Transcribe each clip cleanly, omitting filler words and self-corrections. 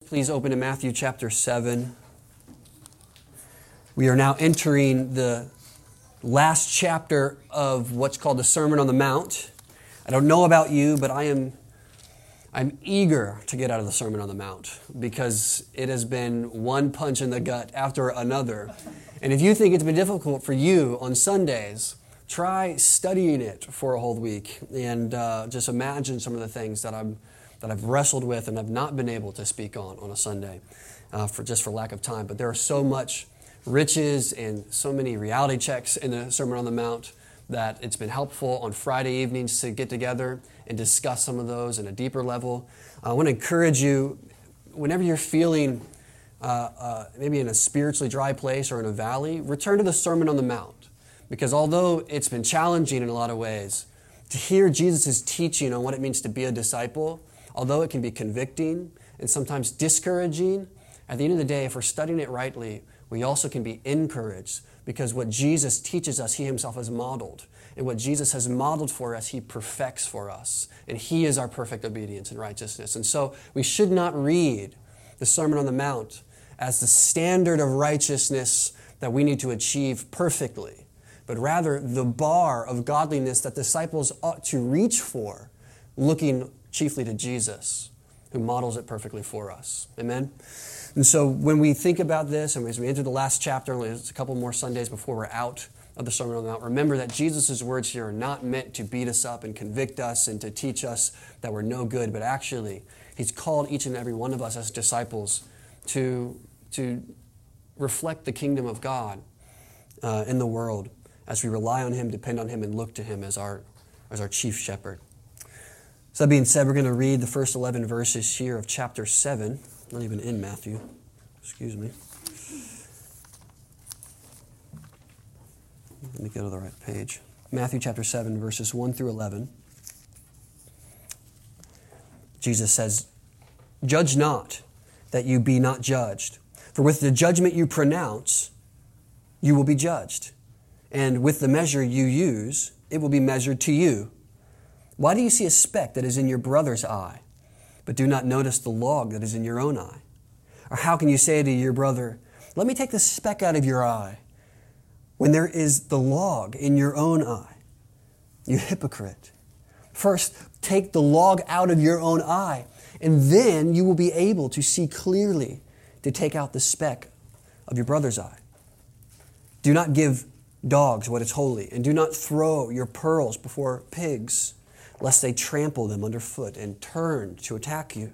please open to Matthew chapter 7. We are now entering the last chapter of what's called the Sermon on the Mount. I don't know about you, but I'm eager to get out of the Sermon on the Mount because it has been one punch in the gut after another. And if you think it's been difficult for you on Sundays, try studying it for a whole week and just imagine some of the things that I've wrestled with and have not been able to speak on a Sunday for lack of time. But there are so much riches and so many reality checks in the Sermon on the Mount that it's been helpful on Friday evenings to get together and discuss some of those in a deeper level. I want to encourage you, whenever you're feeling maybe in a spiritually dry place or in a valley, return to the Sermon on the Mount. Because although it's been challenging in a lot of ways, to hear Jesus' teaching on what it means to be a disciple, although it can be convicting and sometimes discouraging, at the end of the day, if we're studying it rightly, we also can be encouraged because what Jesus teaches us, He Himself has modeled. And what Jesus has modeled for us, He perfects for us. And He is our perfect obedience and righteousness. And so we should not read the Sermon on the Mount as the standard of righteousness that we need to achieve perfectly, but rather the bar of godliness that disciples ought to reach for, looking chiefly to Jesus, who models it perfectly for us. Amen? And so when we think about this, and as we enter the last chapter, only a couple more Sundays before we're out of the Sermon on the Mount, remember that Jesus' words here are not meant to beat us up and convict us and to teach us that we're no good, but actually, He's called each and every one of us as disciples to reflect the kingdom of God in the world as we rely on Him, depend on Him, and look to Him as our chief shepherd. So that being said, we're going to read the first 11 verses here of chapter 7. Not even in Matthew. Excuse me. Let me go to the right page. Matthew chapter 7, verses 1 through 11. Jesus says, "Judge not, that you be not judged. For with the judgment you pronounce, you will be judged. And with the measure you use, it will be measured to you. Why do you see a speck that is in your brother's eye, but do not notice the log that is in your own eye? Or how can you say to your brother, 'Let me take the speck out of your eye,' when there is the log in your own eye? You hypocrite. First, take the log out of your own eye, and then you will be able to see clearly to take out the speck of your brother's eye. Do not give dogs what is holy, and do not throw your pearls before pigs, lest they trample them underfoot and turn to attack you.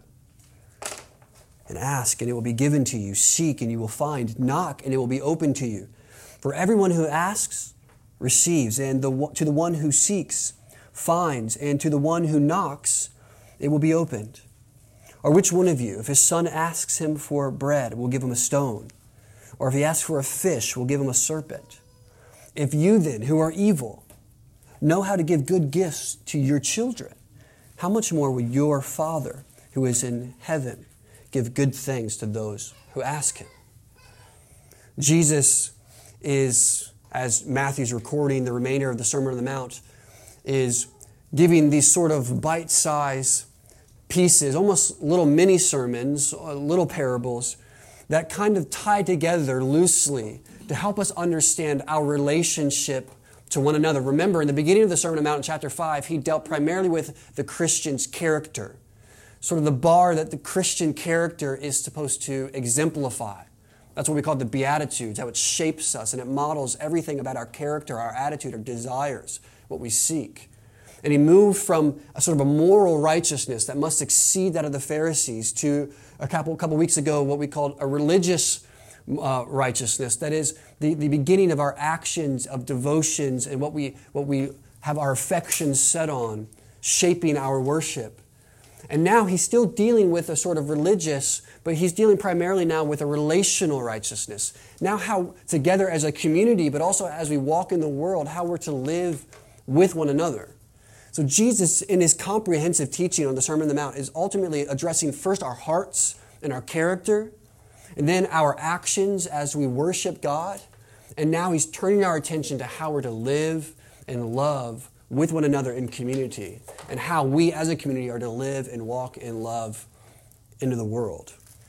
And ask, and it will be given to you. Seek, and you will find. Knock, and it will be opened to you. For everyone who asks receives, and to the one who seeks finds, and to the one who knocks it will be opened. Or which one of you, if his son asks him for bread, will give him a stone? Or if he asks for a fish, will give him a serpent? If you then, who are evil, know how to give good gifts to your children, how much more will your Father, who is in heaven, give good things to those who ask Him?" Jesus is, as Matthew's recording the remainder of the Sermon on the Mount, is giving these sort of bite-sized pieces, almost little mini-sermons, little parables, that kind of tie together loosely to help us understand our relationship to one another. Remember, in the beginning of the Sermon on the Mount in chapter 5, He dealt primarily with the Christian's character, sort of the bar that the Christian character is supposed to exemplify. That's what we call the Beatitudes, how it shapes us and it models everything about our character, our attitude, our desires, what we seek. And He moved from a sort of a moral righteousness that must exceed that of the Pharisees to a couple weeks ago what we called a religious righteousness. That is the beginning of our actions, of devotions, and what we have our affections set on, shaping our worship. And now He's still dealing with a sort of religious, but He's dealing primarily now with a relational righteousness. Now how together as a community, but also as we walk in the world, how we're to live with one another. So Jesus, in His comprehensive teaching on the Sermon on the Mount, is ultimately addressing first our hearts and our character, and then our actions as we worship God. And now He's turning our attention to how we're to live and love with one another in community, and how we as a community are to live and walk in love into the world.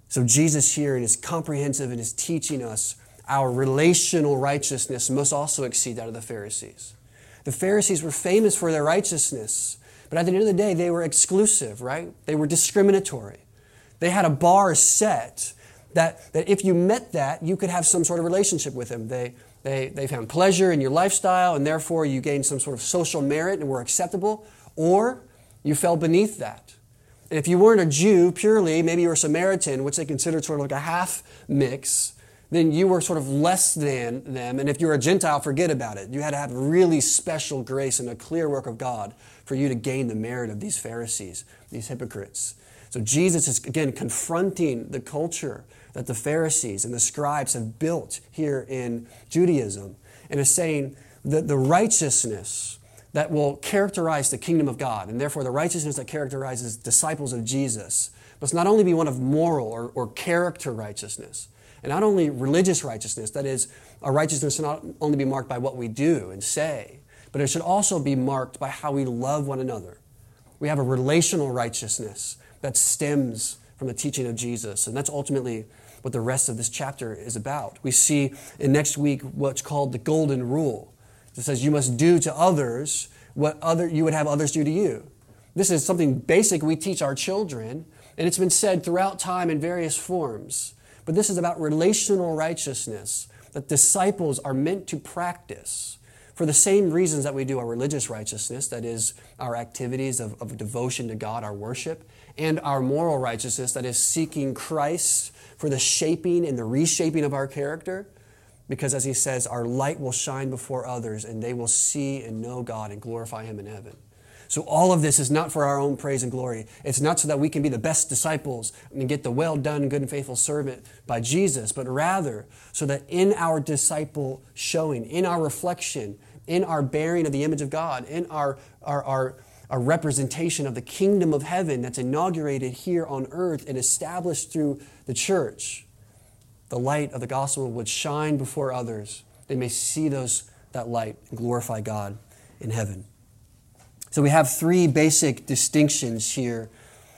So Jesus here is comprehensive and is teaching us our relational righteousness must also exceed that of the Pharisees. The Pharisees were famous for their righteousness, but at the end of the day, they were exclusive, right? They were discriminatory. They had a bar set that if you met that, you could have some sort of relationship with them. They found pleasure in your lifestyle, and therefore you gained some sort of social merit and were acceptable, or you fell beneath that. And if you weren't a Jew purely, maybe you were a Samaritan, which they considered sort of like a half mix, then you were sort of less than them. And if you were a Gentile, forget about it. You had to have really special grace and a clear work of God for you to gain the merit of these Pharisees, these hypocrites. So Jesus is, again, confronting the culture that the Pharisees and the scribes have built here in Judaism, and is saying that the righteousness that will characterize the kingdom of God, and therefore the righteousness that characterizes disciples of Jesus, must not only be one of moral or character righteousness, and not only religious righteousness, that is, a righteousness not only be marked by what we do and say, but it should also be marked by how we love one another. We have a relational righteousness that stems from the teaching of Jesus, and that's ultimately what the rest of this chapter is about. We see in next week what's called the golden rule. It says you must do to others what you would have others do to you. This is something basic we teach our children, and it's been said throughout time in various forms. But this is about relational righteousness that disciples are meant to practice for the same reasons that we do our religious righteousness, that is, our activities of devotion to God, our worship, and our moral righteousness, that is, seeking Christ for the shaping and the reshaping of our character. Because as he says, our light will shine before others, and they will see and know God and glorify Him in heaven. So all of this is not for our own praise and glory. It's not so that we can be the best disciples and get the well done, good and faithful servant by Jesus, but rather so that in our disciple showing, in our reflection, in our bearing of the image of God, in our representation of the kingdom of heaven that's inaugurated here on earth and established through the church, the light of the gospel would shine before others. They may see that light and glorify God in heaven. So we have three basic distinctions here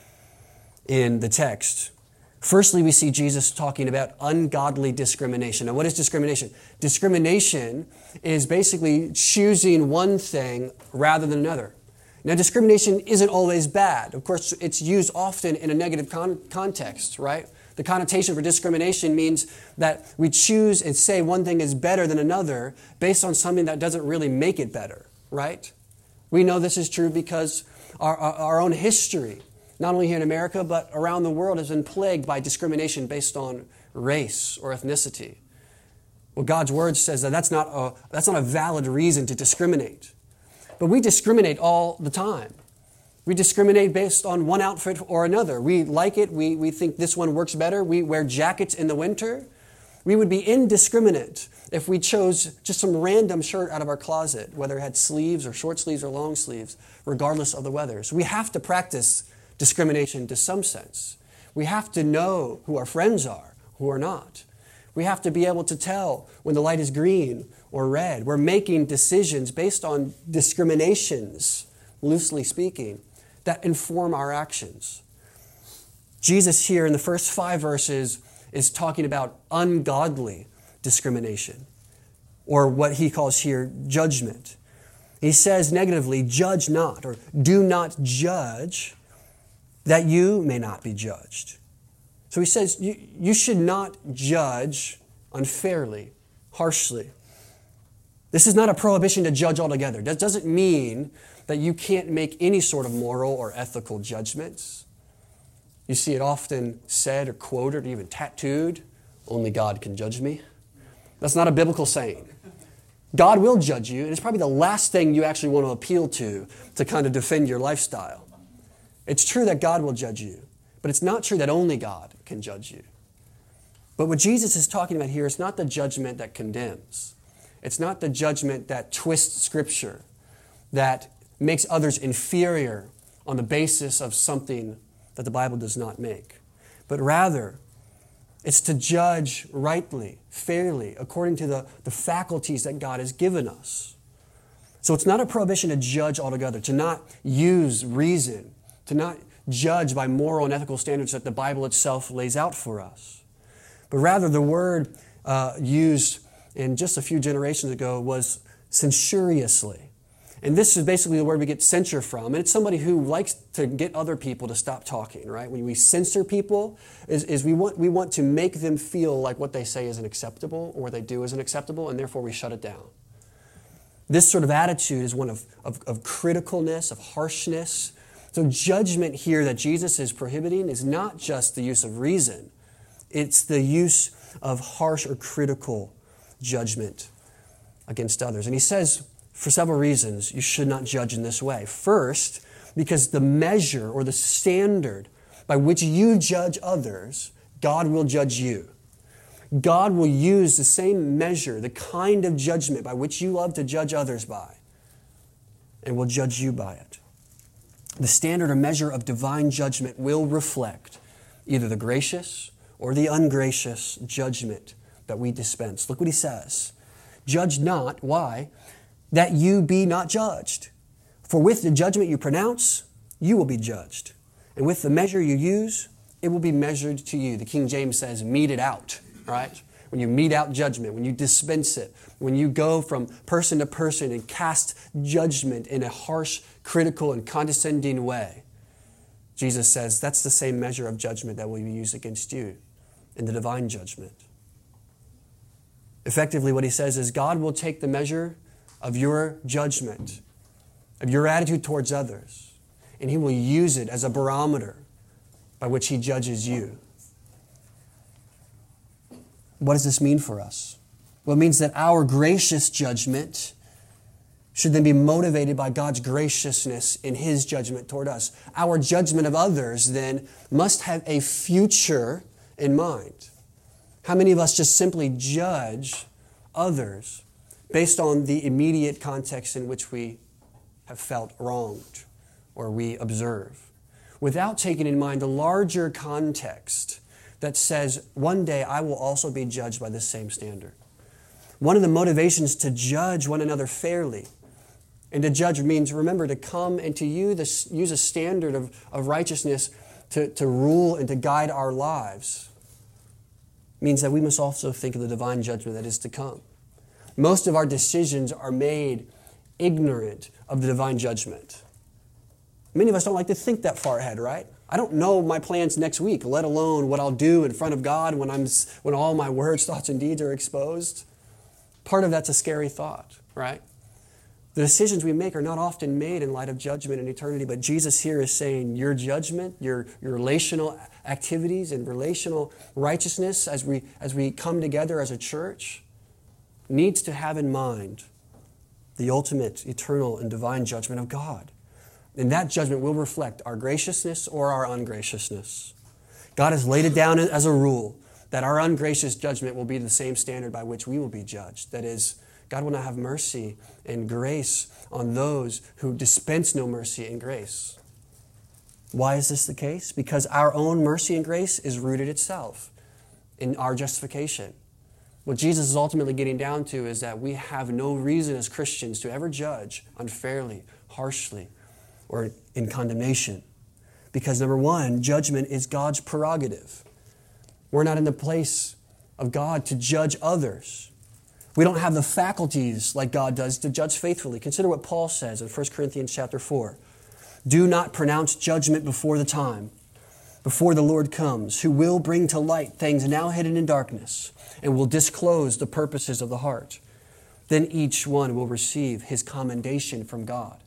in the text. Firstly, we see Jesus talking about ungodly discrimination. Now, what is discrimination? Discrimination is basically choosing one thing rather than another. Now, discrimination isn't always bad. Of course, it's used often in a negative context, right? The connotation for discrimination means that we choose and say one thing is better than another based on something that doesn't really make it better, right? We know this is true because our own history, not only here in America, but around the world, has been plagued by discrimination based on race or ethnicity. Well, God's Word says that that's not a valid reason to discriminate. But we discriminate all the time. We discriminate based on one outfit or another. We like it. We think this one works better. We wear jackets in the winter. We would be indiscriminate if we chose just some random shirt out of our closet, whether it had sleeves or short sleeves or long sleeves, regardless of the weather. So we have to practice discrimination to some sense. We have to know who our friends are, who are not. We have to be able to tell when the light is green or red. We're making decisions based on discriminations, loosely speaking, that inform our actions. Jesus here in the first 5 verses is talking about ungodly discrimination, or what he calls here judgment. He says negatively, judge not, or do not judge, that you may not be judged. So he says you should not judge unfairly, harshly. This is not a prohibition to judge altogether. That doesn't mean that you can't make any sort of moral or ethical judgments. You see it often said or quoted or even tattooed, only God can judge me. That's not a biblical saying. God will judge you, and it's probably the last thing you actually want to appeal to kind of defend your lifestyle. It's true that God will judge you, but it's not true that only God can judge you. But what Jesus is talking about here is not the judgment that condemns. It's not the judgment that twists Scripture, that makes others inferior on the basis of something that the Bible does not make. But rather, it's to judge rightly, fairly, according to the faculties that God has given us. So it's not a prohibition to judge altogether, to not use reason, to not judge by moral and ethical standards that the Bible itself lays out for us. But rather, the word used in just a few generations ago was censuriously. And this is basically the word we get censure from. And it's somebody who likes to get other people to stop talking, right? When we censor people, is we want to make them feel like what they say isn't acceptable or what they do isn't acceptable, and therefore we shut it down. This sort of attitude is one of criticalness, of harshness. So judgment here that Jesus is prohibiting is not just the use of reason. It's the use of harsh or critical judgment against others. And he says, for several reasons, you should not judge in this way. First, because the measure or the standard by which you judge others, God will judge you. God will use the same measure, the kind of judgment by which you love to judge others by, and will judge you by it. The standard or measure of divine judgment will reflect either the gracious or the ungracious judgment that we dispense. Look what he says. Judge not, why? That you be not judged. For with the judgment you pronounce, you will be judged. And with the measure you use, it will be measured to you. The King James says, mete it out, right? When you mete out judgment, when you dispense it, when you go from person to person and cast judgment in a harsh, critical, and condescending way, Jesus says that's the same measure of judgment that will be used against you in the divine judgment. Effectively, what he says is God will take the measure of your judgment, of your attitude towards others, and he will use it as a barometer by which he judges you. What does this mean for us? Well, it means that our gracious judgment should then be motivated by God's graciousness in his judgment toward us. Our judgment of others then must have a future in mind. How many of us just simply judge others based on the immediate context in which we have felt wronged or we observe, without taking in mind the larger context that says, one day I will also be judged by this same standard. One of the motivations to judge one another fairly, and to judge means, remember, to come and to use a standard of righteousness to rule and to guide our lives, means that we must also think of the divine judgment that is to come. Most of our decisions are made ignorant of the divine judgment. Many of us don't like to think that far ahead, right? I don't know my plans next week, let alone what I'll do in front of God when all my words, thoughts, and deeds are exposed. Part of that's a scary thought, right? The decisions we make are not often made in light of judgment and eternity, but Jesus here is saying your judgment, your relational activities and relational righteousness as we come together as a church needs to have in mind the ultimate, eternal, and divine judgment of God. And that judgment will reflect our graciousness or our ungraciousness. God has laid it down as a rule that our ungracious judgment will be the same standard by which we will be judged. That is, God will not have mercy and grace on those who dispense no mercy and grace. Why is this the case? Because our own mercy and grace is rooted itself in our justification. What Jesus is ultimately getting down to is that we have no reason as Christians to ever judge unfairly, harshly, or in condemnation. Because number one, judgment is God's prerogative. We're not in the place of God to judge others. We don't have the faculties like God does to judge faithfully. Consider what Paul says in 1 Corinthians chapter 4. Do not pronounce judgment before the time, before the Lord comes, who will bring to light things now hidden in darkness and will disclose the purposes of the heart. Then each one will receive his commendation from God.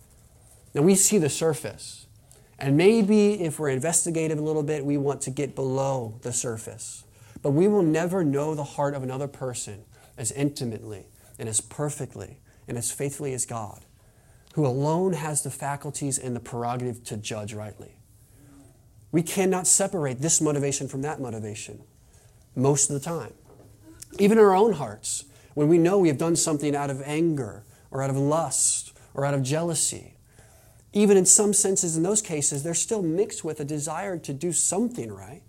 Now we see the surface, and maybe if we're investigative a little bit, we want to get below the surface. But we will never know the heart of another person as intimately and as perfectly and as faithfully as God, who alone has the faculties and the prerogative to judge rightly. We cannot separate this motivation from that motivation most of the time. Even in our own hearts, when we know we have done something out of anger or out of lust or out of jealousy, even in some senses in those cases, they're still mixed with a desire to do something right.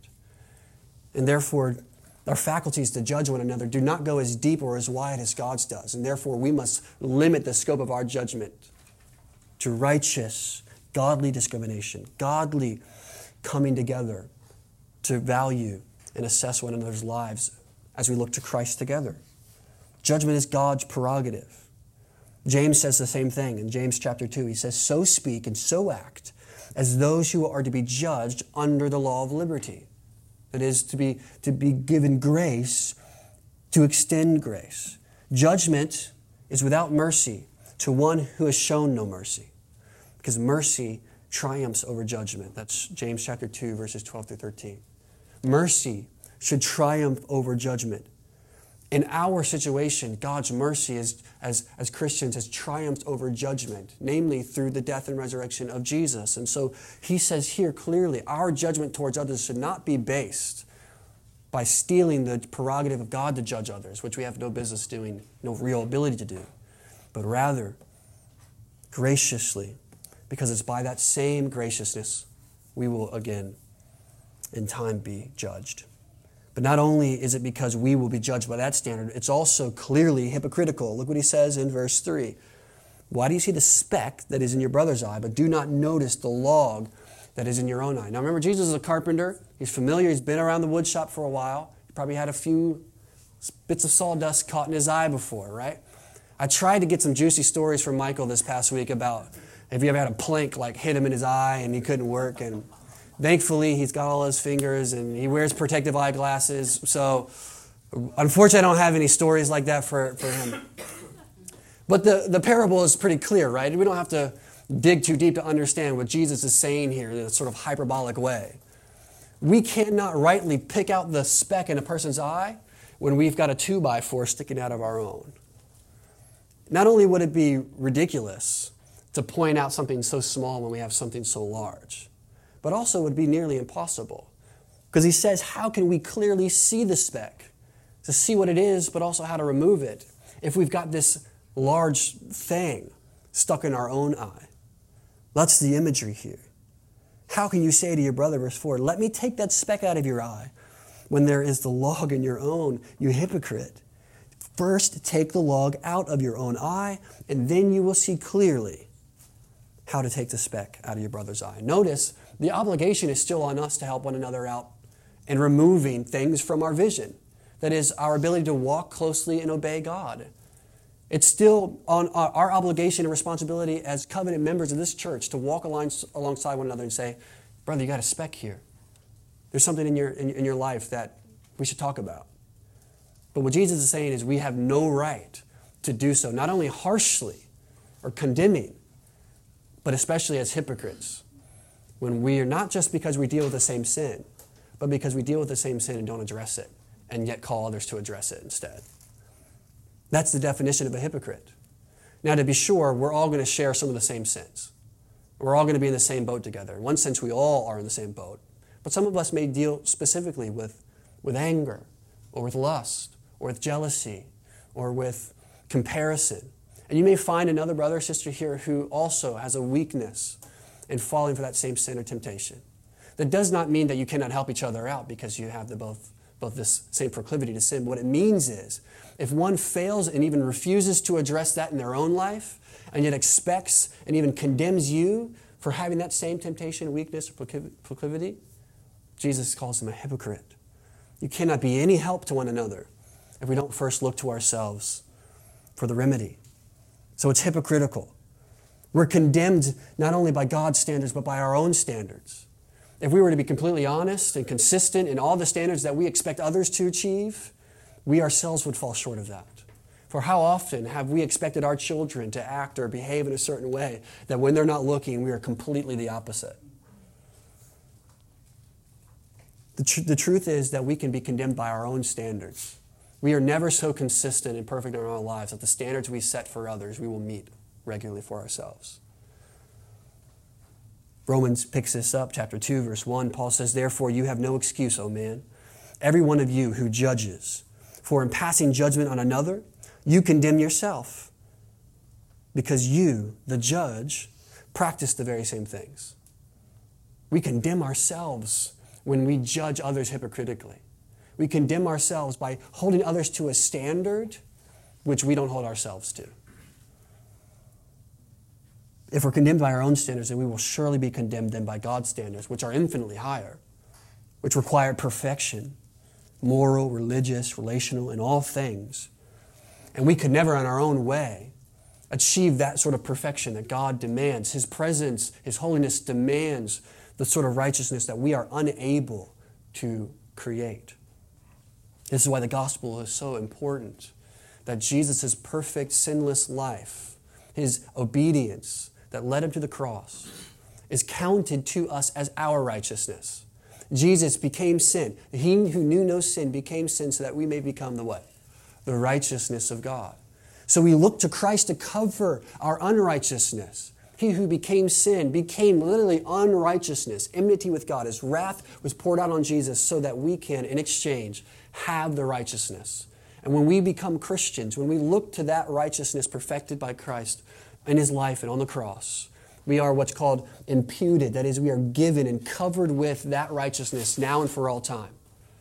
And therefore, our faculties to judge one another do not go as deep or as wide as God's does. And therefore, we must limit the scope of our judgment to righteous, godly discrimination, godly coming together to value and assess one another's lives as we look to Christ together. Judgment is God's prerogative. James says the same thing in James chapter 2. He says, so speak and so act as those who are to be judged under the law of liberty. That is, to be given grace, to extend grace. Judgment is without mercy to one who has shown no mercy, because mercy triumphs over judgment. That's James chapter 2, verses 12 through 13. Mercy should triumph over judgment. In our situation, God's mercy as Christians has triumphed over judgment, namely through the death and resurrection of Jesus. And so he says here clearly, our judgment towards others should not be based by stealing the prerogative of God to judge others, which we have no business doing, no real ability to do, but rather graciously, because it's by that same graciousness we will again in time be judged. But not only is it because we will be judged by that standard, it's also clearly hypocritical. Look what he says in verse 3. Why do you see the speck that is in your brother's eye, but do not notice the log that is in your own eye? Now remember, Jesus is a carpenter. He's familiar. He's been around the wood shop for a while. He probably had a few bits of sawdust caught in his eye before, right? I tried to get some juicy stories from Michael this past week about if he ever had a plank like hit him in his eye and he couldn't work. And thankfully, he's got all his fingers and he wears protective eyeglasses. So unfortunately, I don't have any stories like that for him. But the parable is pretty clear, right? We don't have to dig too deep to understand what Jesus is saying here in a sort of hyperbolic way. We cannot rightly pick out the speck in a person's eye when we've got a 2x4 sticking out of our own. Not only would it be ridiculous to point out something so small when we have something so large, but also it would be nearly impossible. Because he says, how can we clearly see the speck? To see what it is, but also how to remove it if we've got this large thing stuck in our own eye. That's the imagery here. How can you say to your brother, verse 4, let me take that speck out of your eye when there is the log in your own, you hypocrite? First, take the log out of your own eye, and then you will see clearly how to take the speck out of your brother's eye. Notice, the obligation is still on us to help one another out in removing things from our vision. That is, our ability to walk closely and obey God. It's still on our obligation and responsibility as covenant members of this church to walk alongside one another and say, brother, you got a speck here. There's something in your life that we should talk about. But what Jesus is saying is we have no right to do so, not only harshly or condemning, but especially as hypocrites, when we are not just because we deal with the same sin, but because we deal with the same sin and don't address it, and yet call others to address it instead. That's the definition of a hypocrite. Now, to be sure, we're all going to share some of the same sins. We're all going to be in the same boat together. In one sense, we all are in the same boat. But some of us may deal specifically with anger, or with lust, or with jealousy, or with comparison. And you may find another brother or sister here who also has a weakness in falling for that same sin or temptation. That does not mean that you cannot help each other out because you have both this same proclivity to sin. But what it means is, if one fails and even refuses to address that in their own life, and yet expects and even condemns you for having that same temptation, weakness, or proclivity, Jesus calls them a hypocrite. You cannot be any help to one another if we don't first look to ourselves for the remedy. So it's hypocritical. We're condemned not only by God's standards, but by our own standards. If we were to be completely honest and consistent in all the standards that we expect others to achieve, we ourselves would fall short of that. For how often have we expected our children to act or behave in a certain way that when they're not looking, we are completely the opposite? The truth is that we can be condemned by our own standards. We are never so consistent and perfect in our own lives that the standards we set for others we will meet regularly for ourselves. Romans picks this up, chapter 2, verse 1. Paul says, therefore you have no excuse, O man, every one of you who judges. For in passing judgment on another, you condemn yourself, because you, the judge, practice the very same things. We condemn ourselves when we judge others hypocritically. We condemn ourselves by holding others to a standard which we don't hold ourselves to. If we're condemned by our own standards, then we will surely be condemned then by God's standards, which are infinitely higher, which require perfection, moral, religious, relational, in all things. And we could never in our own way achieve that sort of perfection that God demands. His presence, His holiness demands the sort of righteousness that we are unable to create. This is why the gospel is so important, that Jesus' perfect, sinless life, His obedience that led Him to the cross, is counted to us as our righteousness. Jesus became sin. He who knew no sin became sin so that we may become the what? The righteousness of God. So we look to Christ to cover our unrighteousness. He who became sin became literally unrighteousness, enmity with God. His wrath was poured out on Jesus so that we can, in exchange, have the righteousness. And when we become Christians, when we look to that righteousness perfected by Christ in His life and on the cross, we are what's called imputed. That is, we are given and covered with that righteousness now and for all time.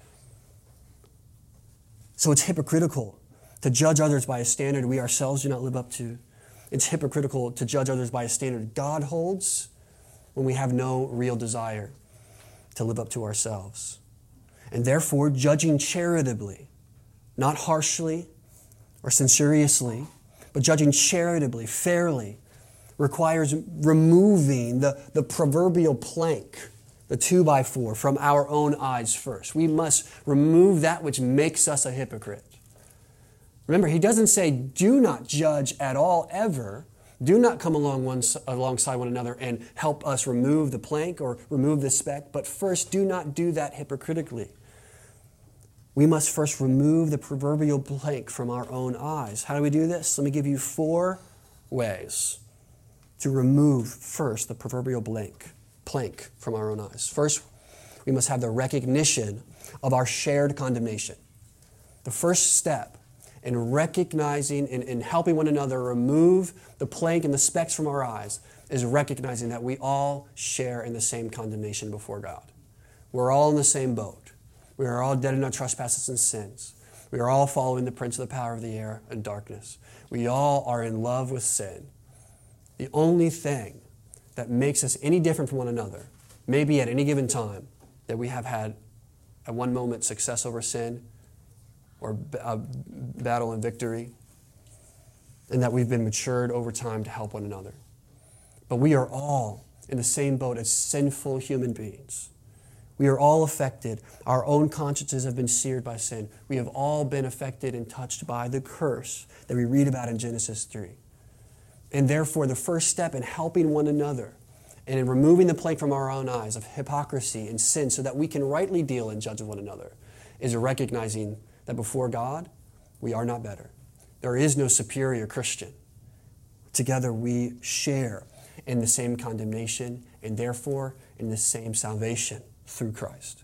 So it's hypocritical to judge others by a standard we ourselves do not live up to. It's hypocritical to judge others by a standard God holds when we have no real desire to live up to ourselves. And therefore, judging charitably, not harshly or censoriously, but judging charitably, fairly, requires removing the proverbial plank, the 2x4, from our own eyes first. We must remove that which makes us a hypocrite. Remember, He doesn't say, do not judge at all, ever. Do not come alongside one another and help us remove the plank or remove the speck. But first, do not do that hypocritically. We must first remove the proverbial plank from our own eyes. How do we do this? Let me give you 4 ways to remove first the proverbial plank from our own eyes. First, we must have the recognition of our shared condemnation. The first step in recognizing and helping one another remove the plank and the specks from our eyes is recognizing that we all share in the same condemnation before God. We're all in the same boat. We are all dead in our trespasses and sins. We are all following the prince of the power of the air and darkness. We all are in love with sin. The only thing that makes us any different from one another, maybe at any given time, that we have had at one moment success over sin or a battle and victory, and that we've been matured over time to help one another. But we are all in the same boat as sinful human beings. We are all affected. Our own consciences have been seared by sin. We have all been affected and touched by the curse that we read about in Genesis 3. And therefore, the first step in helping one another and in removing the plank from our own eyes of hypocrisy and sin so that we can rightly deal and judge one another is recognizing that before God, we are not better. There is no superior Christian. Together we share in the same condemnation and therefore in the same salvation through Christ.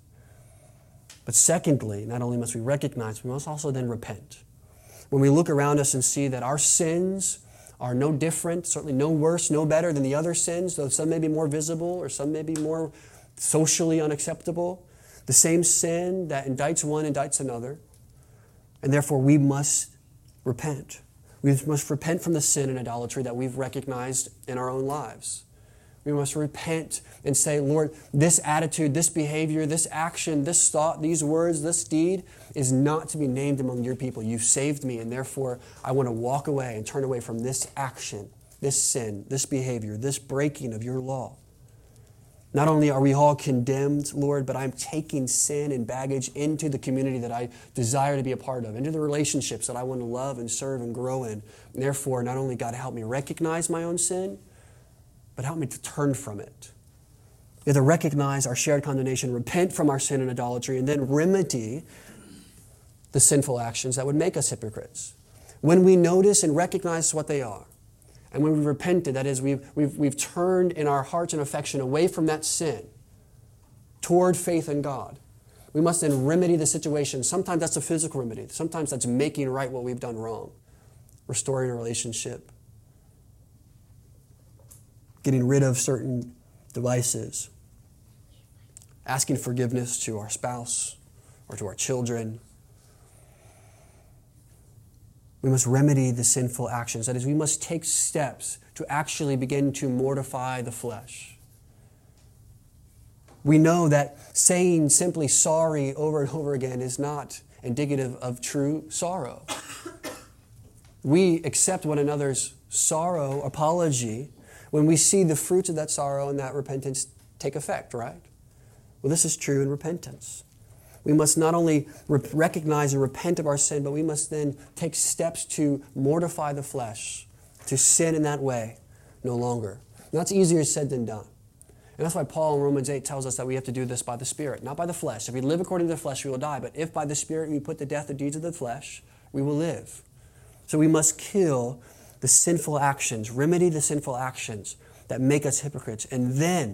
But secondly, not only must we recognize, we must also then repent. When we look around us and see that our sins are no different, certainly no worse, no better than the other sins, though some may be more visible or some may be more socially unacceptable, the same sin that indicts one indicts another, and therefore we must repent. We must repent from the sin and idolatry that we've recognized in our own lives. We must repent and say, Lord, this attitude, this behavior, this action, this thought, these words, this deed is not to be named among your people. You've saved me, and therefore I want to walk away and turn away from this action, this sin, this behavior, this breaking of your law. Not only are we all condemned, Lord, but I'm taking sin and baggage into the community that I desire to be a part of, into the relationships that I want to love and serve and grow in. And therefore, not only, God, help me recognize my own sin, but help me to turn from it. We have to recognize our shared condemnation, repent from our sin and idolatry, and then remedy the sinful actions that would make us hypocrites. When we notice and recognize what they are, and when we've repented, that is, we've turned in our hearts and affection away from that sin toward faith in God, we must then remedy the situation. Sometimes that's a physical remedy. Sometimes that's making right what we've done wrong, restoring a relationship, getting rid of certain devices, asking forgiveness to our spouse or to our children. We must remedy the sinful actions. That is, we must take steps to actually begin to mortify the flesh. We know that saying simply sorry over and over again is not indicative of true sorrow. We accept one another's sorrow, apology, when we see the fruits of that sorrow and that repentance take effect, right? Well, this is true in repentance. We must not only recognize and repent of our sin, but we must then take steps to mortify the flesh, to sin in that way no longer. And that's easier said than done. And that's why Paul in Romans 8 tells us that we have to do this by the Spirit, not by the flesh. If we live according to the flesh, we will die. But if by the Spirit we put to death the deeds of the flesh, we will live. So we must kill the sinful actions, remedy the sinful actions that make us hypocrites. And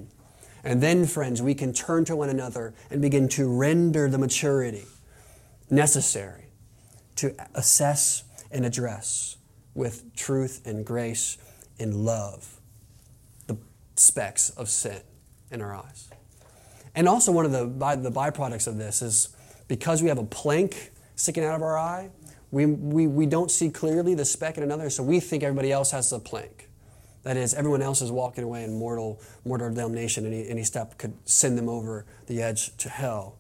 then, friends, we can turn to one another and begin to render the maturity necessary to assess and address with truth and grace and love the specks of sin in our eyes. And also one of the byproducts of this is because we have a plank sticking out of our eye, we don't see clearly the speck in another, so we think everybody else has a plank. That is, everyone else is walking away in mortal damnation. Any step could send them over the edge to hell.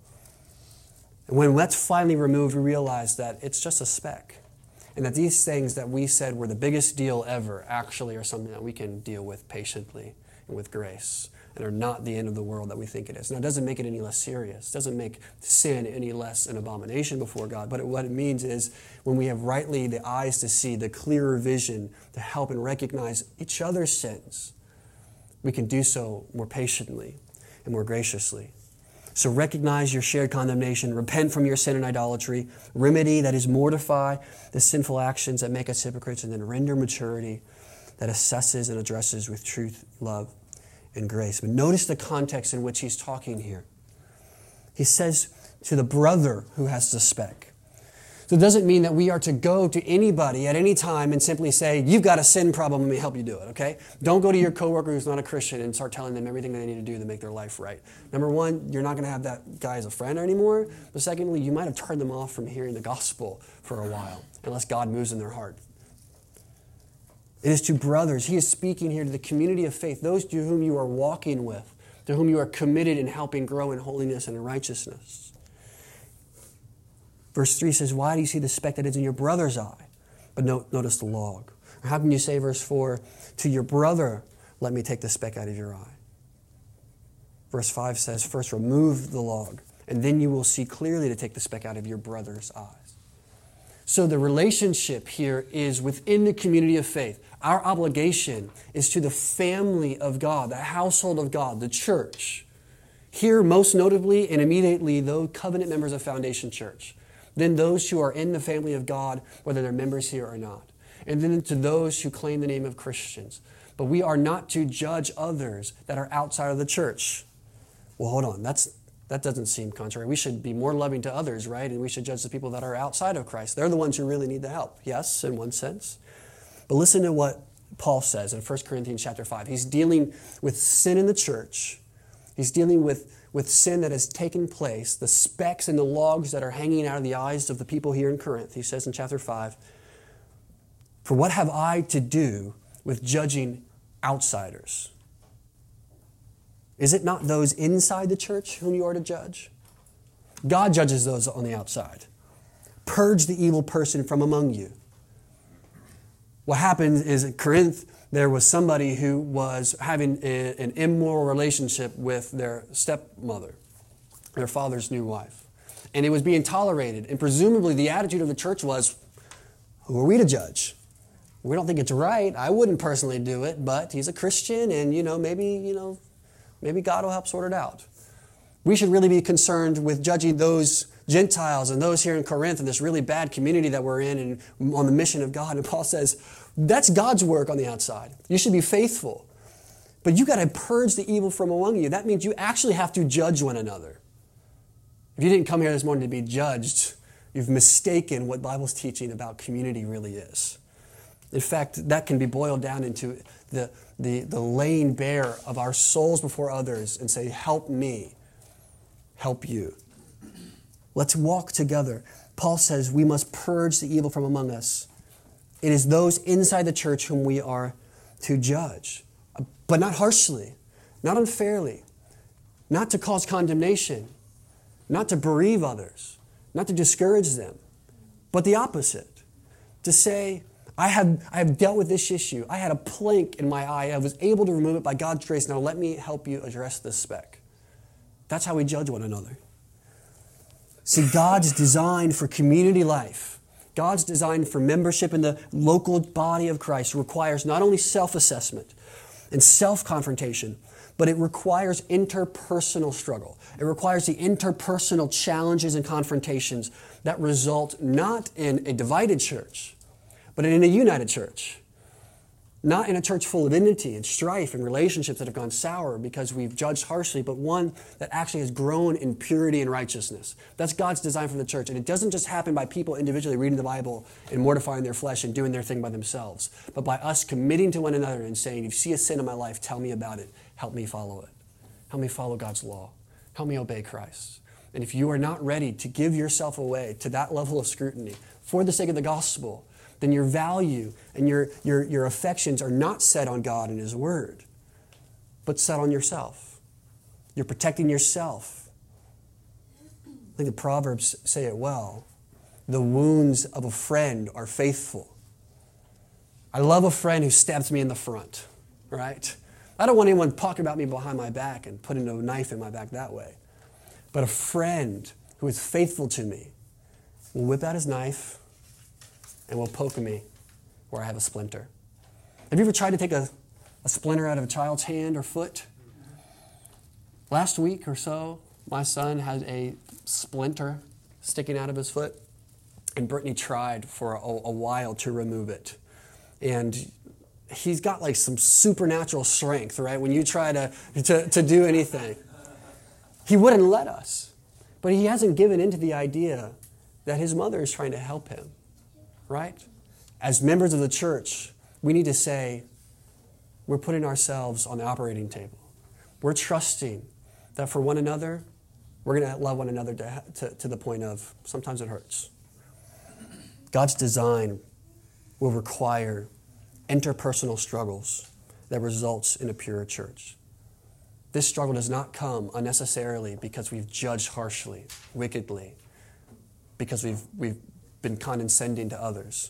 And when that's finally removed, we realize that it's just a speck. And that these things that we said were the biggest deal ever actually are something that we can deal with patiently and with grace and are not the end of the world that we think it is. Now, it doesn't make it any less serious. It doesn't make sin any less an abomination before God. But what it means is when we have rightly the eyes to see, the clearer vision to help and recognize each other's sins, we can do so more patiently and more graciously. So recognize your shared condemnation, repent from your sin and idolatry, remedy, that is mortify the sinful actions that make us hypocrites, and then render maturity that assesses and addresses with truth, love, and grace. But notice the context in which he's talking here. He says to the brother who has the speck. So it doesn't mean that we are to go to anybody at any time and simply say, you've got a sin problem, let me help you do it, okay? Don't go to your coworker who's not a Christian and start telling them everything they need to do to make their life right. Number one, you're not going to have that guy as a friend anymore. But secondly, you might have turned them off from hearing the gospel for a while, unless God moves in their heart. It is to brothers. He is speaking here to the community of faith, those to whom you are walking with, to whom you are committed in helping grow in holiness and in righteousness. Verse 3 says, why do you see the speck that is in your brother's eye, but notice the log? Or how can you say, verse 4, to your brother, let me take the speck out of your eye? Verse 5 says, first remove the log, and then you will see clearly to take the speck out of your brother's eyes. So the relationship here is within the community of faith. Our obligation is to the family of God, the household of God, the church. Here, most notably and immediately, those covenant members of Foundation Church. Then those who are in the family of God, whether they're members here or not. And then to those who claim the name of Christians. But we are not to judge others that are outside of the church. Well, hold on. That doesn't seem contrary. We should be more loving to others, right? And we should judge the people that are outside of Christ. They're the ones who really need the help. Yes, in one sense. But listen to what Paul says in 1 Corinthians chapter 5. He's dealing with sin in the church. He's dealing with sin that has taken place, the specks and the logs that are hanging out of the eyes of the people here in Corinth. He says in chapter 5, for what have I to do with judging outsiders? Is it not those inside the church whom you are to judge? God judges those on the outside. Purge the evil person from among you. What happened is at Corinth, there was somebody who was having an immoral relationship with their stepmother, their father's new wife. And it was being tolerated. And presumably the attitude of the church was, who are we to judge? We don't think it's right. I wouldn't personally do it, but he's a Christian and, maybe God will help sort it out. We should really be concerned with judging those Gentiles and those here in Corinth and this really bad community that we're in and on the mission of God. And Paul says, that's God's work on the outside. You should be faithful. But you got to purge the evil from among you. That means you actually have to judge one another. If you didn't come here this morning to be judged, you've mistaken what Bible's teaching about community really is. In fact, that can be boiled down into the laying bare of our souls before others and say, help me, help you. Let's walk together. Paul says we must purge the evil from among us. It is those inside the church whom we are to judge, but not harshly, not unfairly, not to cause condemnation, not to bereave others, not to discourage them, but the opposite, to say, I have dealt with this issue. I had a plank in my eye. I was able to remove it by God's grace. Now let me help you address this speck. That's how we judge one another. See, God's design for community life, God's design for membership in the local body of Christ requires not only self-assessment and self-confrontation, but it requires interpersonal struggle. It requires the interpersonal challenges and confrontations that result not in a divided church, but in a united church. Not in a church full of enmity and strife and relationships that have gone sour because we've judged harshly, but one that actually has grown in purity and righteousness. That's God's design for the church. And it doesn't just happen by people individually reading the Bible and mortifying their flesh and doing their thing by themselves, but by us committing to one another and saying, if you see a sin in my life, tell me about it. Help me follow it. Help me follow God's law. Help me obey Christ. And if you are not ready to give yourself away to that level of scrutiny for the sake of the gospel, then your value and your affections are not set on God and His Word, but set on yourself. You're protecting yourself. I think the Proverbs say it well. The wounds of a friend are faithful. I love a friend who stabs me in the front, right? I don't want anyone talking about me behind my back and putting a knife in my back that way. But a friend who is faithful to me will whip out his knife and will poke me where I have a splinter. Have you ever tried to take a splinter out of a child's hand or foot? Last week or so, my son had a splinter sticking out of his foot, and Brittany tried for a while to remove it. And he's got like some supernatural strength, right? When you try to do anything. He wouldn't let us. But he hasn't given in to the idea that his mother is trying to help him. Right? As members of the church, we need to say, we're putting ourselves on the operating table. We're trusting that for one another, we're going to love one another to the point of sometimes it hurts. God's design will require interpersonal struggles that results in a pure church. This struggle does not come unnecessarily because we've judged harshly, wickedly, because we've been condescending to others.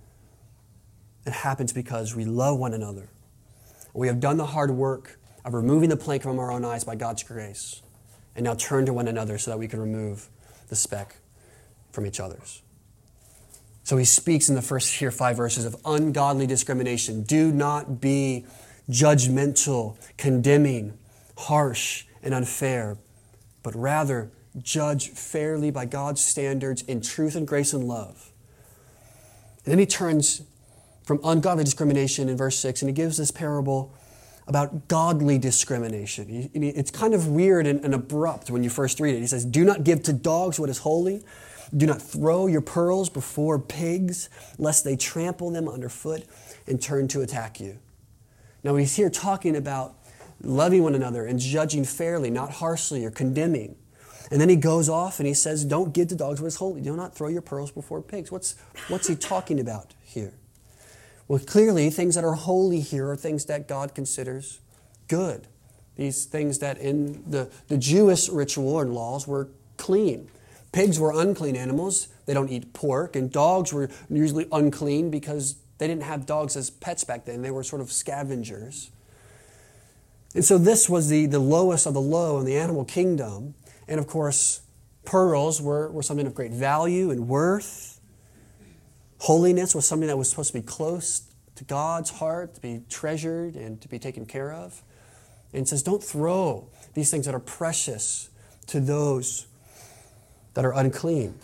It happens because we love one another. We have done the hard work of removing the plank from our own eyes by God's grace, and now turn to one another so that we can remove the speck from each other's. So he speaks in the first 5 verses of ungodly discrimination. Do not be judgmental, condemning, harsh, and unfair, but rather judge fairly by God's standards in truth and grace and love. And then he turns from ungodly discrimination in verse 6, and he gives this parable about godly discrimination. It's kind of weird and abrupt when you first read it. He says, do not give to dogs what is holy. Do not throw your pearls before pigs, lest they trample them underfoot and turn to attack you. Now he's here talking about loving one another and judging fairly, not harshly or condemning. And then he goes off and he says, don't give to dogs what is holy. Do not throw your pearls before pigs. What's he talking about here? Well, clearly, things that are holy here are things that God considers good. These things that in the Jewish ritual and laws were clean. Pigs were unclean animals. They don't eat pork. And dogs were usually unclean because they didn't have dogs as pets back then. They were sort of scavengers. And so this was the lowest of the low in the animal kingdom. And of course, pearls were something of great value and worth. Holiness was something that was supposed to be close to God's heart, to be treasured and to be taken care of. And it says, don't throw these things that are precious to those that are unclean.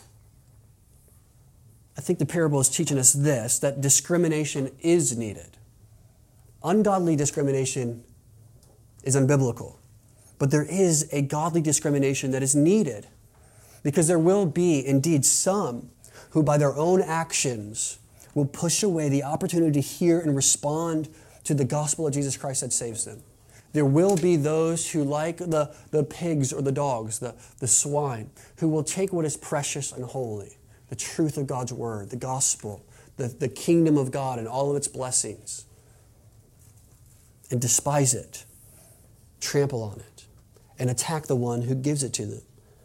I think the parable is teaching us this, that discrimination is needed. Ungodly discrimination is unbiblical. But there is a godly discrimination that is needed, because there will be indeed some who by their own actions will push away the opportunity to hear and respond to the gospel of Jesus Christ that saves them. There will be those who, like the pigs or the dogs, the swine, who will take what is precious and holy, the truth of God's word, the gospel, the kingdom of God and all of its blessings, and despise it, trample on it, and attack the one who gives it to them.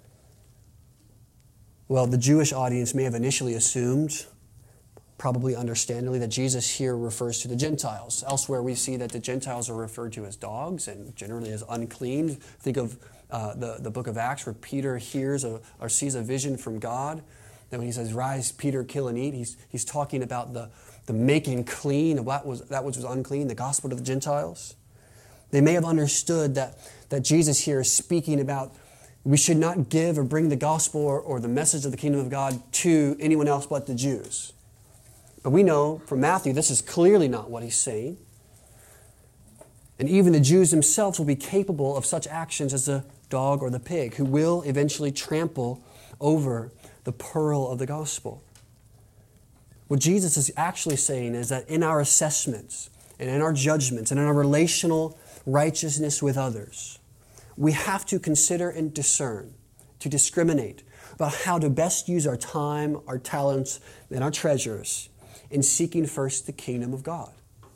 Well, the Jewish audience may have initially assumed, probably understandably, that Jesus here refers to the Gentiles. Elsewhere we see that the Gentiles are referred to as dogs and generally as unclean. Think of the book of Acts where Peter hears or sees a vision from God. Then when he says, "Rise, Peter, kill and eat," he's talking about the making clean of that which was unclean, the gospel to the Gentiles. They may have understood that Jesus here is speaking about we should not give or bring the gospel or the message of the kingdom of God to anyone else but the Jews. But we know from Matthew this is clearly not what he's saying. And even the Jews themselves will be capable of such actions as the dog or the pig, who will eventually trample over the pearl of the gospel. What Jesus is actually saying is that in our assessments and in our judgments and in our relational righteousness with others, we have to consider and discern, to discriminate about how to best use our time, our talents, and our treasures in seeking first the kingdom of God.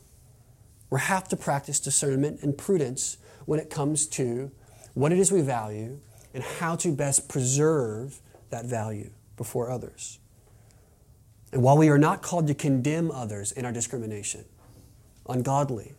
We have to practice discernment and prudence when it comes to what it is we value and how to best preserve that value before others. And while we are not called to condemn others in our discrimination, ungodly,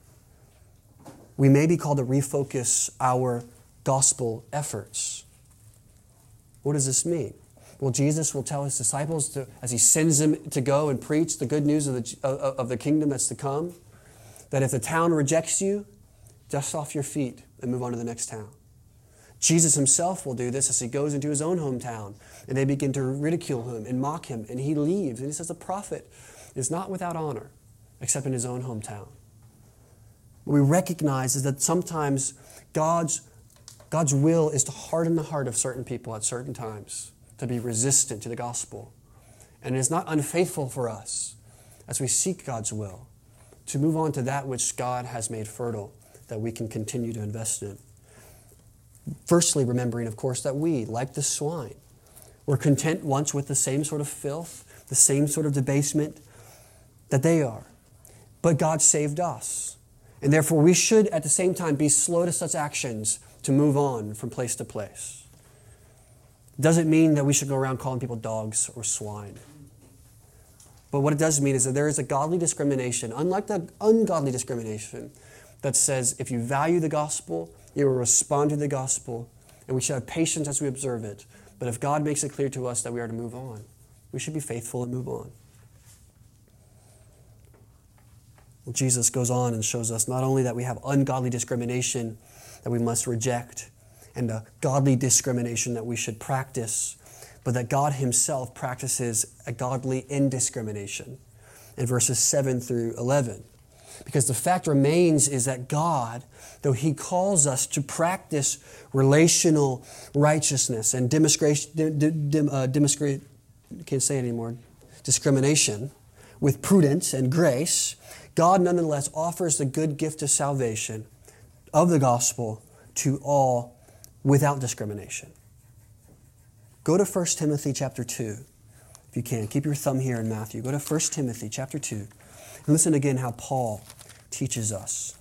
we may be called to refocus our gospel efforts. What does this mean? Well, Jesus will tell his disciples, as he sends them to go and preach the good news of the kingdom that's to come, that if the town rejects you, dust off your feet and move on to the next town. Jesus himself will do this as he goes into his own hometown, and they begin to ridicule him and mock him, and he leaves. And he says the prophet is not without honor, except in his own hometown. What we recognize is that sometimes God's will is to harden the heart of certain people at certain times, to be resistant to the gospel. And it is not unfaithful for us, as we seek God's will, to move on to that which God has made fertile, that we can continue to invest in. Firstly, remembering, of course, that we, like the swine, were content once with the same sort of filth, the same sort of debasement that they are. But God saved us. And therefore, we should, at the same time, be slow to such actions to move on from place to place. It doesn't mean that we should go around calling people dogs or swine. But what it does mean is that there is a godly discrimination, unlike the ungodly discrimination, that says if you value the gospel, you will respond to the gospel, and we should have patience as we observe it. But if God makes it clear to us that we are to move on, we should be faithful and move on. Well, Jesus goes on and shows us not only that we have ungodly discrimination that we must reject and a godly discrimination that we should practice, but that God himself practices a godly indiscrimination in verses 7 through 11. Because the fact remains is that God, though he calls us to practice relational righteousness and discrimination with prudence and grace, God nonetheless offers the good gift of salvation of the gospel to all without discrimination. Go to 1 Timothy chapter 2, if you can. Keep your thumb here in Matthew. Go to 1 Timothy chapter 2 and listen again how Paul teaches us.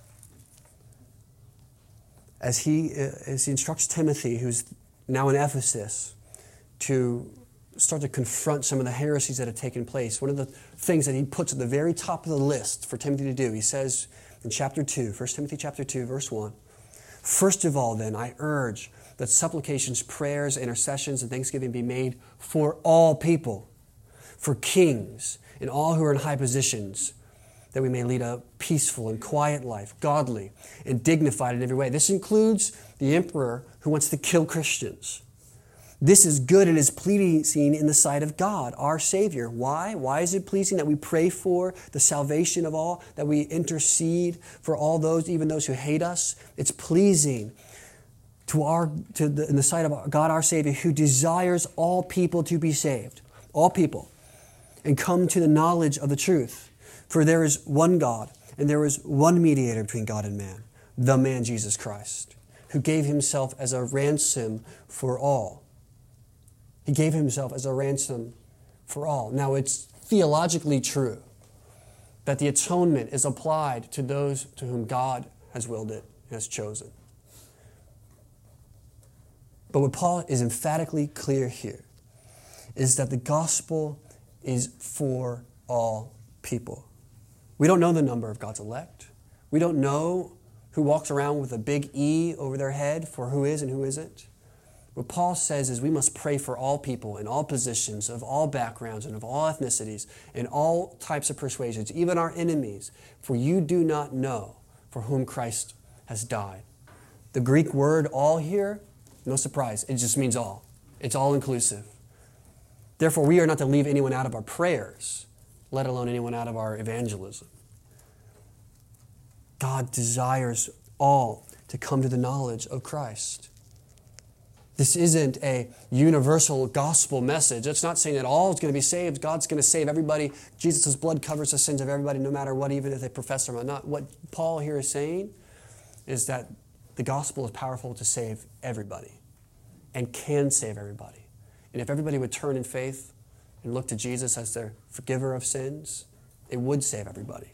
As he instructs Timothy, who's now in Ephesus, to start to confront some of the heresies that have taken place. One of the things that he puts at the very top of the list for Timothy to do, he says in chapter 2, 1 Timothy chapter 2, verse 1, "First of all, then, I urge that supplications, prayers, intercessions, and thanksgiving be made for all people, for kings and all who are in high positions, that we may lead a peaceful and quiet life, godly and dignified in every way." This includes the emperor who wants to kill Christians. This is good and is pleasing in the sight of God, our Savior. Why? Why is it pleasing that we pray for the salvation of all, that we intercede for all those, even those who hate us? It's pleasing in the sight of God, our Savior, who desires all people to be saved, all people, and come to the knowledge of the truth. For there is one God, and there is one mediator between God and man, the man Jesus Christ, who gave himself as a ransom for all. He gave himself as a ransom for all. Now, it's theologically true that the atonement is applied to those to whom God has willed it, has chosen. But what Paul is emphatically clear here is that the gospel is for all people. We don't know the number of God's elect. We don't know who walks around with a big E over their head for who is and who isn't. What Paul says is we must pray for all people in all positions, of all backgrounds, and of all ethnicities, and all types of persuasions, even our enemies, for you do not know for whom Christ has died. The Greek word all here, no surprise, it just means all. It's all inclusive. Therefore, we are not to leave anyone out of our prayers, let alone anyone out of our evangelism. God desires all to come to the knowledge of Christ. This isn't a universal gospel message. It's not saying that all is going to be saved. God's going to save everybody. Jesus' blood covers the sins of everybody, no matter what, even if they profess them or not. What Paul here is saying is that the gospel is powerful to save everybody and can save everybody. And if everybody would turn in faith and look to Jesus as their forgiver of sins, it would save everybody.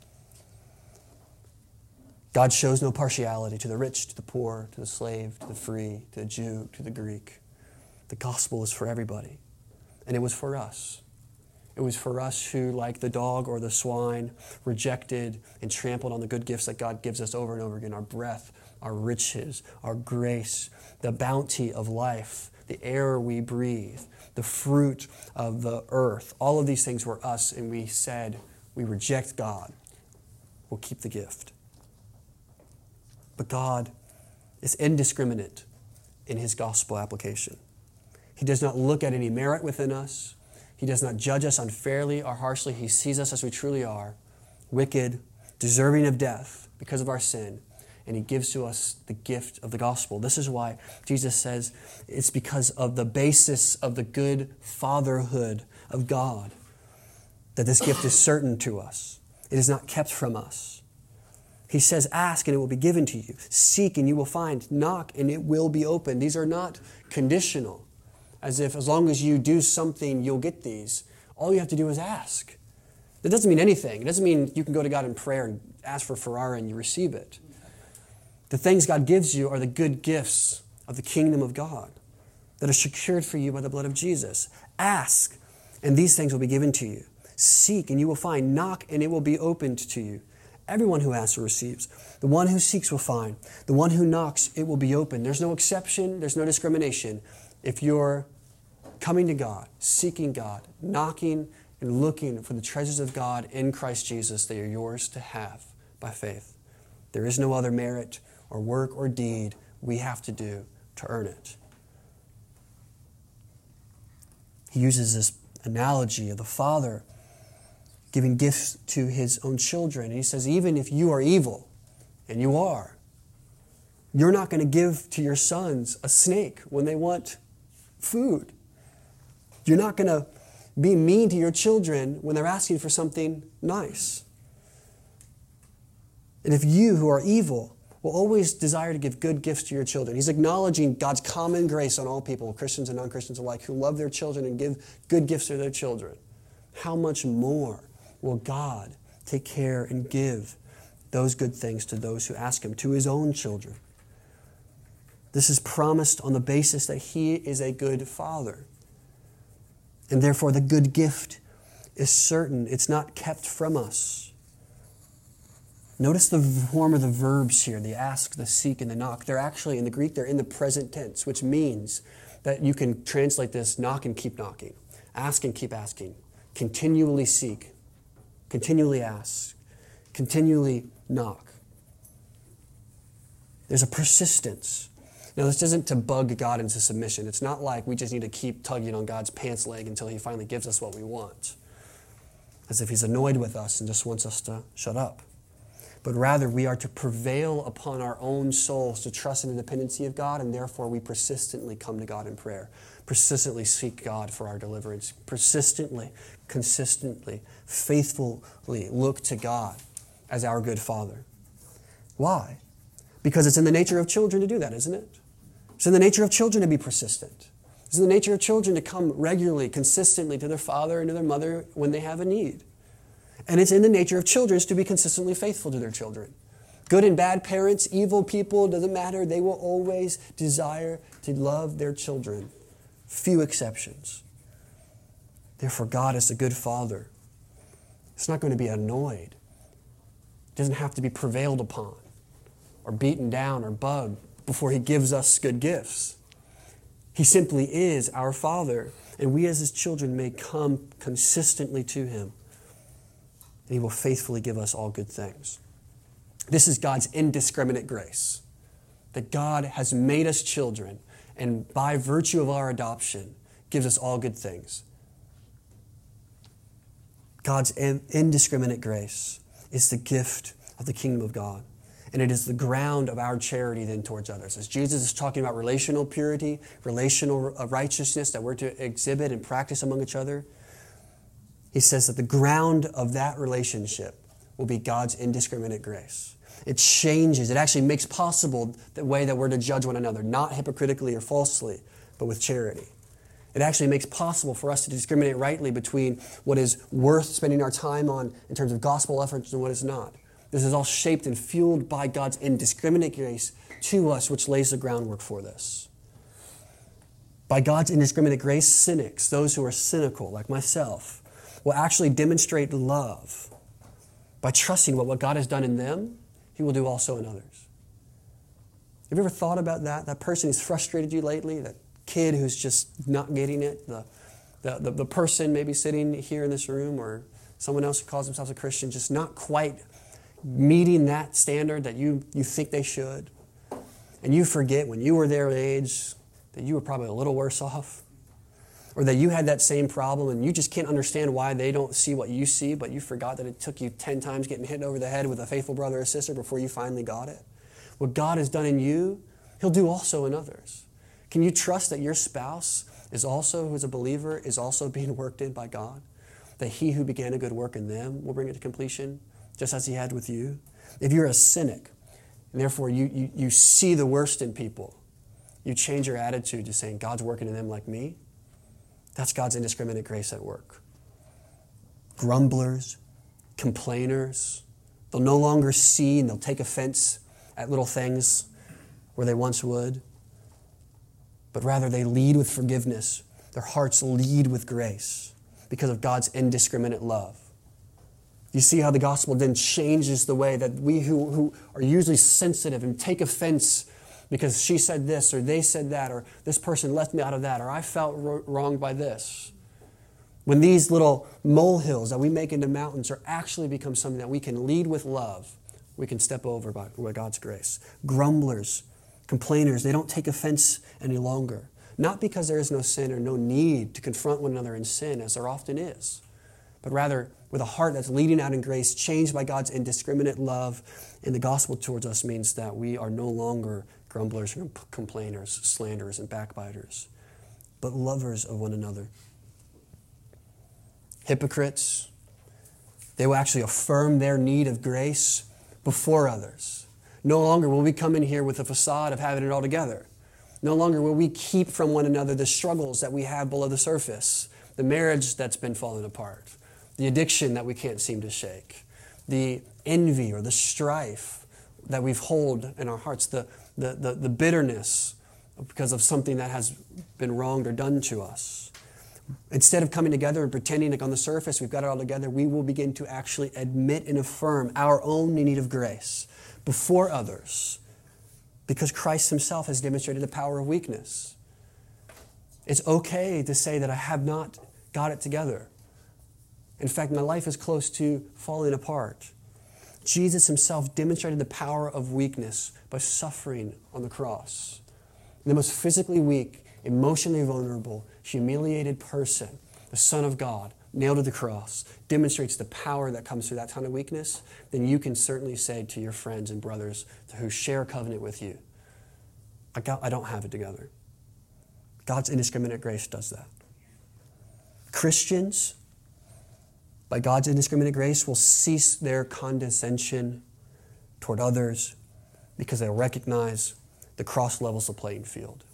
God shows no partiality to the rich, to the poor, to the slave, to the free, to the Jew, to the Greek. The gospel is for everybody. And it was for us. It was for us who, like the dog or the swine, rejected and trampled on the good gifts that God gives us over and over again, our breath, our riches, our grace, the bounty of life, the air we breathe, the fruit of the earth. All of these things were us, and we said, we reject God. We'll keep the gift. But God is indiscriminate in his gospel application. He does not look at any merit within us. He does not judge us unfairly or harshly. He sees us as we truly are, wicked, deserving of death because of our sin, and he gives to us the gift of the gospel. This is why Jesus says it's because of the basis of the good fatherhood of God that this gift is certain to us. It is not kept from us. He says, ask and it will be given to you. Seek and you will find. Knock and it will be opened. These are not conditional, as if as long as you do something, you'll get these. All you have to do is ask. That doesn't mean anything. It doesn't mean you can go to God in prayer and ask for a Ferrari and you receive it. The things God gives you are the good gifts of the kingdom of God that are secured for you by the blood of Jesus. Ask and these things will be given to you. Seek and you will find. Knock and it will be opened to you. Everyone who asks receives. The one who seeks will find. The one who knocks, it will be open. There's no exception. There's no discrimination. If you're coming to God, seeking God, knocking and looking for the treasures of God in Christ Jesus, they are yours to have by faith. There is no other merit or work or deed we have to do to earn it. He uses this analogy of the Father giving gifts to his own children. And he says, even if you are evil, and you are, you're not going to give to your sons a snake when they want food. You're not going to be mean to your children when they're asking for something nice. And if you who are evil will always desire to give good gifts to your children. He's acknowledging God's common grace on all people, Christians and non-Christians alike, who love their children and give good gifts to their children. How much more will God take care and give those good things to those who ask him, to his own children? This is promised on the basis that he is a good father. And therefore the good gift is certain. It's not kept from us. Notice the form of the verbs here, the ask, the seek, and the knock. They're actually, in the Greek, they're in the present tense, which means that you can translate this knock and keep knocking, ask and keep asking, continually seek, continually ask, continually knock. There's a persistence. Now, this isn't to bug God into submission. It's not like we just need to keep tugging on God's pants leg until he finally gives us what we want, as if he's annoyed with us and just wants us to shut up. But rather, we are to prevail upon our own souls to trust in the dependency of God, and therefore we persistently come to God in prayer, persistently seek God for our deliverance, persistently, consistently, faithfully look to God as our good Father. Why? Because it's in the nature of children to do that, isn't it? It's in the nature of children to be persistent. It's in the nature of children to come regularly, consistently to their father and to their mother when they have a need. And it's in the nature of children to be consistently faithful to their children. Good and bad parents, evil people, doesn't matter. They will always desire to love their children. Few exceptions. Therefore, God is a good father. It's not going to be annoyed. It doesn't have to be prevailed upon or beaten down or bugged before he gives us good gifts. He simply is our Father, and we as his children may come consistently to him, and he will faithfully give us all good things. This is God's indiscriminate grace, that God has made us children, and by virtue of our adoption, gives us all good things. God's indiscriminate grace is the gift of the kingdom of God. And it is the ground of our charity then towards others. As Jesus is talking about relational purity, relational righteousness that we're to exhibit and practice among each other, he says that the ground of that relationship will be God's indiscriminate grace. It changes, it actually makes possible the way that we're to judge one another, not hypocritically or falsely, but with charity. It actually makes possible for us to discriminate rightly between what is worth spending our time on in terms of gospel efforts and what is not. This is all shaped and fueled by God's indiscriminate grace to us, which lays the groundwork for this. By God's indiscriminate grace, cynics, those who are cynical, like myself, will actually demonstrate love by trusting what God has done in them, he will do also in others. Have you ever thought about that? That person who's frustrated you lately, that kid who's just not getting it, the person maybe sitting here in this room, or someone else who calls themselves a Christian, just not quite meeting that standard that you think they should. And you forget when you were their age that you were probably a little worse off. Or that you had that same problem and you just can't understand why they don't see what you see, but you forgot that it took you 10 times getting hit over the head with a faithful brother or sister before you finally got it. What God has done in you, he'll do also in others. Can you trust that your spouse is also, who's a believer, is also being worked in by God? That he who began a good work in them will bring it to completion, just as he had with you? If you're a cynic, and therefore you see the worst in people, you change your attitude to saying, God's working in them like me. That's God's indiscriminate grace at work. Grumblers, complainers, they'll no longer see and they'll take offense at little things where they once would, but rather they lead with forgiveness. Their hearts lead with grace because of God's indiscriminate love. You see how the gospel then changes the way that we who are usually sensitive and take offense because she said this or they said that or this person left me out of that or I felt wronged by this. When these little molehills that we make into mountains are actually become something that we can lead with love, we can step over by God's grace. Grumblers, complainers, they don't take offense any longer. Not because there is no sin or no need to confront one another in sin, as there often is, but rather with a heart that's leading out in grace, changed by God's indiscriminate love. And the gospel towards us means that we are no longer grumblers, complainers, slanderers, and backbiters, but lovers of one another. Hypocrites, they will actually affirm their need of grace before others. No longer will we come in here with a facade of having it all together. No longer will we keep from one another the struggles that we have below the surface, the marriage that's been falling apart, the addiction that we can't seem to shake, the envy or the strife that we've hold in our hearts, the bitterness because of something that has been wronged or done to us. Instead of coming together and pretending like on the surface we've got it all together, we will begin to actually admit and affirm our own need of grace before others because Christ himself has demonstrated the power of weakness. It's okay to say that I have not got it together. In fact, my life is close to falling apart. Jesus himself demonstrated the power of weakness by suffering on the cross. The most physically weak, emotionally vulnerable, humiliated person, the Son of God, nailed to the cross, demonstrates the power that comes through that kind of weakness, then you can certainly say to your friends and brothers who share a covenant with you, I don't have it together. God's indiscriminate grace does that. Christians, by God's indiscriminate grace, will cease their condescension toward others because they recognize the cross levels the playing field.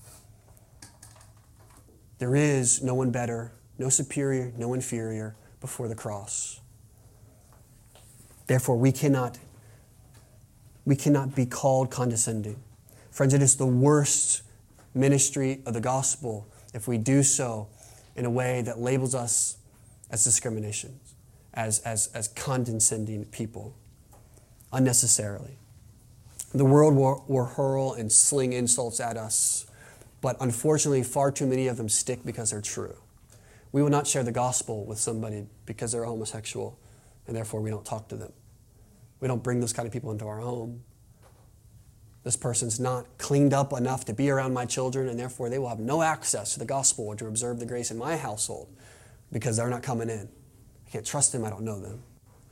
There is no one better, no superior, no inferior before the cross. Therefore, we cannot We cannot be called condescending. Friends, it is the worst ministry of the gospel if we do so in a way that labels us as discrimination, as condescending people, unnecessarily. The world will hurl and sling insults at us, but unfortunately, far too many of them stick because they're true. We will not share the gospel with somebody because they're homosexual, and therefore we don't talk to them. We don't bring those kind of people into our home. This person's not cleaned up enough to be around my children, and therefore they will have no access to the gospel or to observe the grace in my household because they're not coming in. I can't trust them. I don't know them.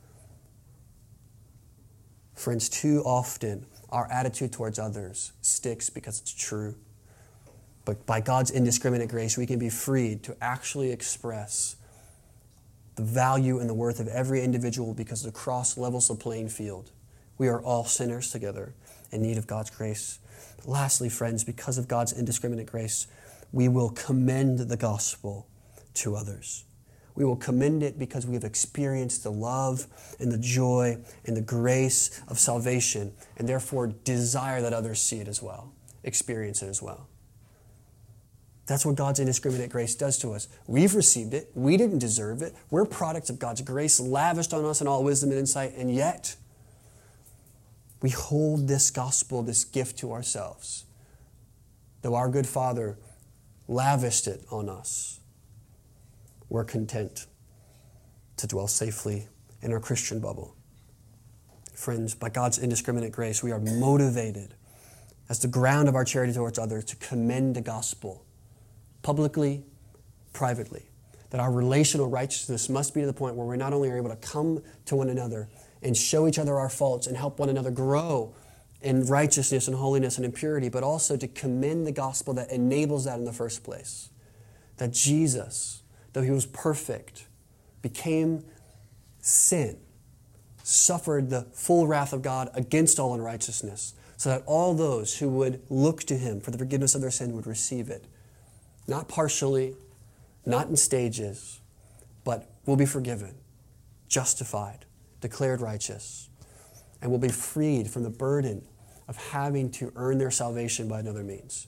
Friends, too often our attitude towards others sticks because it's true. But by God's indiscriminate grace, we can be freed to actually express the value and the worth of every individual because the cross levels the playing field. We are all sinners together in need of God's grace. But lastly, friends, because of God's indiscriminate grace, we will commend the gospel to others. We will commend it because we have experienced the love and the joy and the grace of salvation, and therefore desire that others see it as well, experience it as well. That's what God's indiscriminate grace does to us. We've received it. We didn't deserve it. We're products of God's grace lavished on us in all wisdom and insight, and yet we hold this gospel, this gift to ourselves. Though our good Father lavished it on us, we're content to dwell safely in our Christian bubble. Friends, by God's indiscriminate grace, we are motivated as the ground of our charity towards others to commend the gospel publicly, privately. That our relational righteousness must be to the point where we not only are able to come to one another and show each other our faults and help one another grow in righteousness and holiness and in purity, but also to commend the gospel that enables that in the first place. That Jesus, though he was perfect, became sin, suffered the full wrath of God against all unrighteousness, so that all those who would look to him for the forgiveness of their sin would receive it. Not partially, not in stages, but will be forgiven, justified, declared righteous, and will be freed from the burden of having to earn their salvation by another means.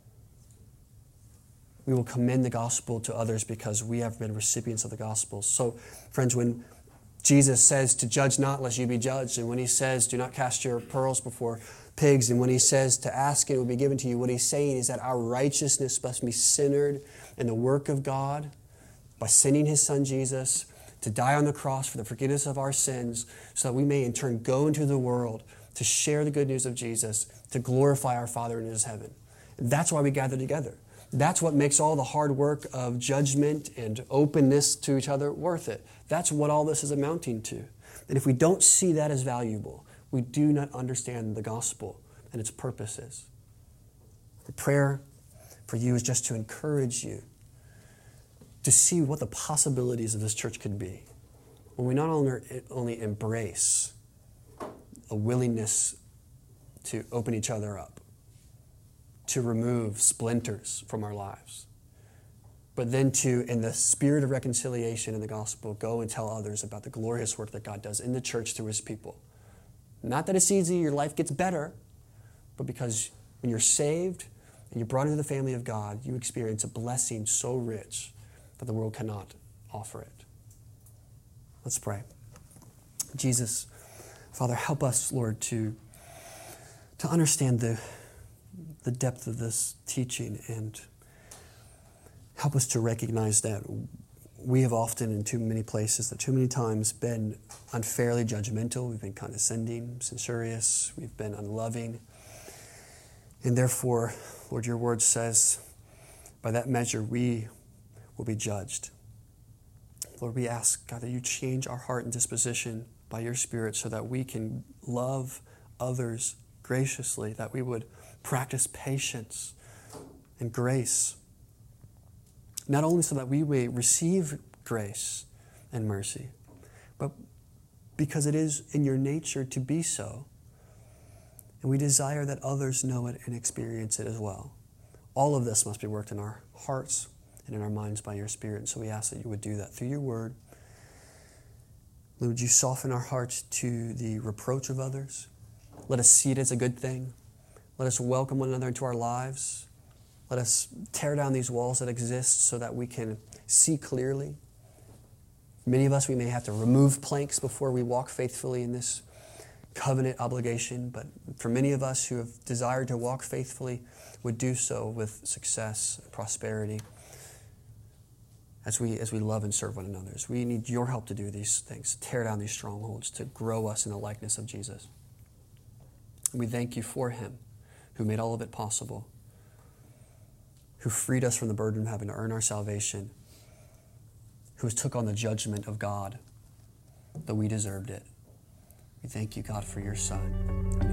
We will commend the gospel to others because we have been recipients of the gospel. So, friends, when Jesus says to judge not lest you be judged, and when he says do not cast your pearls before pigs, and when he says to ask it will be given to you, what he's saying is that our righteousness must be centered in the work of God by sending his son Jesus to die on the cross for the forgiveness of our sins so that we may in turn go into the world to share the good news of Jesus, to glorify our Father in his heaven. That's why we gather together. That's what makes all the hard work of judgment and openness to each other worth it. That's what all this is amounting to. And if we don't see that as valuable, we do not understand the gospel and its purposes. The prayer for you is just to encourage you to see what the possibilities of this church could be when we not only embrace a willingness to open each other up, to remove splinters from our lives, but then to, in the spirit of reconciliation in the gospel, go and tell others about the glorious work that God does in the church through his people. Not that it's easy, your life gets better, but because when you're saved and you're brought into the family of God, you experience a blessing so rich that the world cannot offer it. Let's pray. Jesus, Father, help us, Lord, to understand the depth of this teaching, and help us to recognize that we have often in too many places, that too many times been unfairly judgmental. We've been condescending, censorious. We've been unloving. And therefore, Lord, your word says, by that measure we will be judged. Lord, we ask, God, that you change our heart and disposition by your Spirit so that we can love others graciously, that we would practice patience and grace, not only so that we may receive grace and mercy, but because it is in your nature to be so, and we desire that others know it and experience it as well. All of this must be worked in our hearts and in our minds by your Spirit, and so we ask that you would do that through your word. Lord, would you soften our hearts to the reproach of others? Let us see it as a good thing. Let us welcome one another into our lives. Let us tear down these walls that exist so that we can see clearly. Many of us, we may have to remove planks before we walk faithfully in this covenant obligation, but for many of us who have desired to walk faithfully would do so with success and prosperity as we love and serve one another. So we need your help to do these things, tear down these strongholds, to grow us in the likeness of Jesus. And we thank you for him who made all of it possible, who freed us from the burden of having to earn our salvation, who took on the judgment of God, though we deserved it. We thank you, God, for your Son.